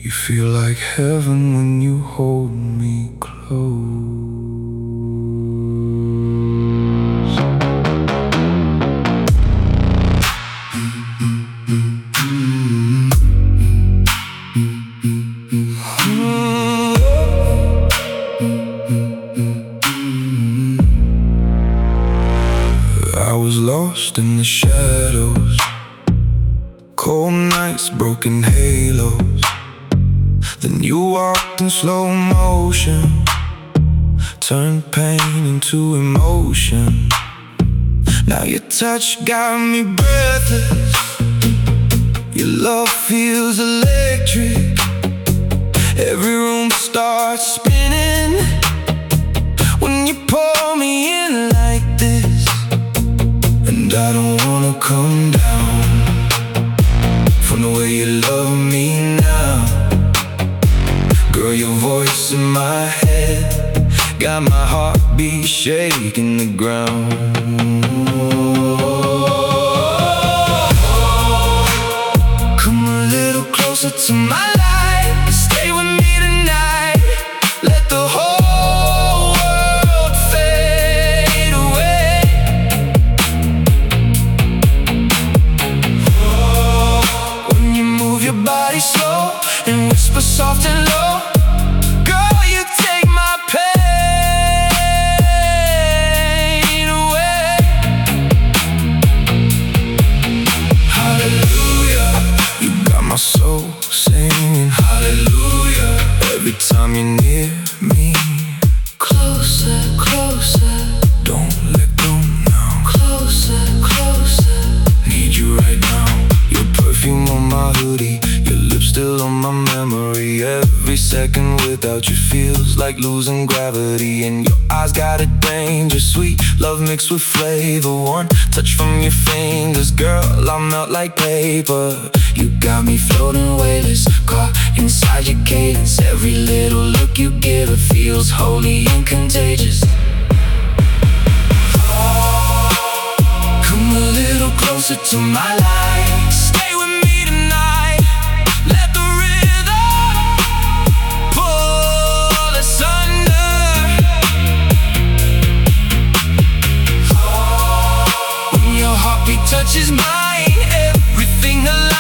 You feel like heaven when you hold me close. I was lost in the shadows, cold nights, broken halos. Then you walked in slow motion, turned pain into emotion. Now your touch got me breathless, your love feels electric. Every room starts spinning when you pull me in like this. And I don't wanna come down from the way you love me now. Girl, your voice in my head got my heartbeat shaking the ground. Come a little closer to my light, stay with me tonight. Let the whole world fade away. When you move your body slow and whisper soft and low, my soul singing hallelujah every time you're near me. Closer, closer, don't let go now. Closer, closer, need you right now. Your perfume on my hoodie, your lips still on my memory. Every second without you feels like losing gravity. And your eyes got a dangerous sweet love mixed with flavor. One touch from your fingers, girl, I'll melt like paper. You got me floating weightless, caught inside your cadence. Every little look you give, it feels holy and contagious. Come a little closer to my light, stay with me tonight. Let the rhythm pull us under. When your heartbeat touches mine, everything aligns.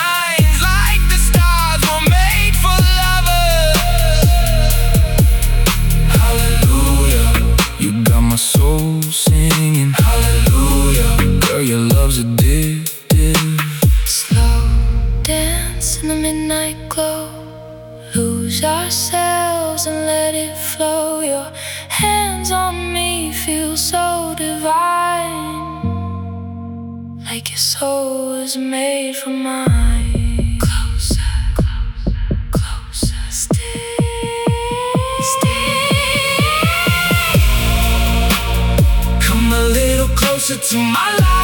My soul singing hallelujah, girl, your love's addictive. Slow dance in the midnight glow, lose ourselves and let it flow. Your hands on me feel so divine, like your soul was made for mine. Closer, closer, closer, stay, stay. A little closer to my life.